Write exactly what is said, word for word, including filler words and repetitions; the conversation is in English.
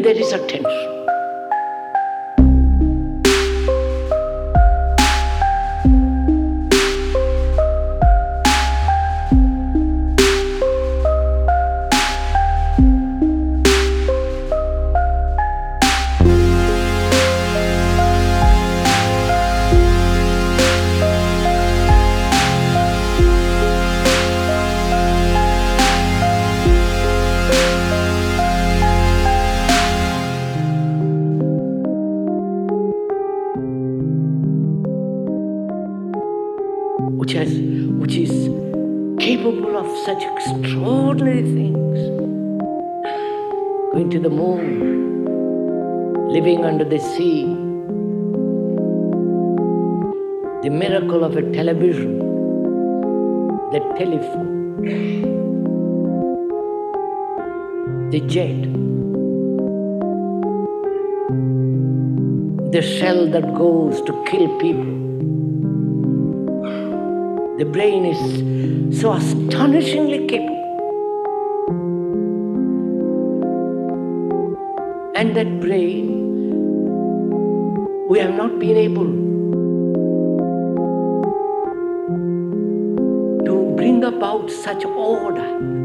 there is attention. Which has, which is capable of such extraordinary things. Going to the moon, living under the sea, the miracle of a television, the telephone, the jet, the shell that goes to kill people. The brain is so astonishingly capable. And that brain, we have not been able to bring about such order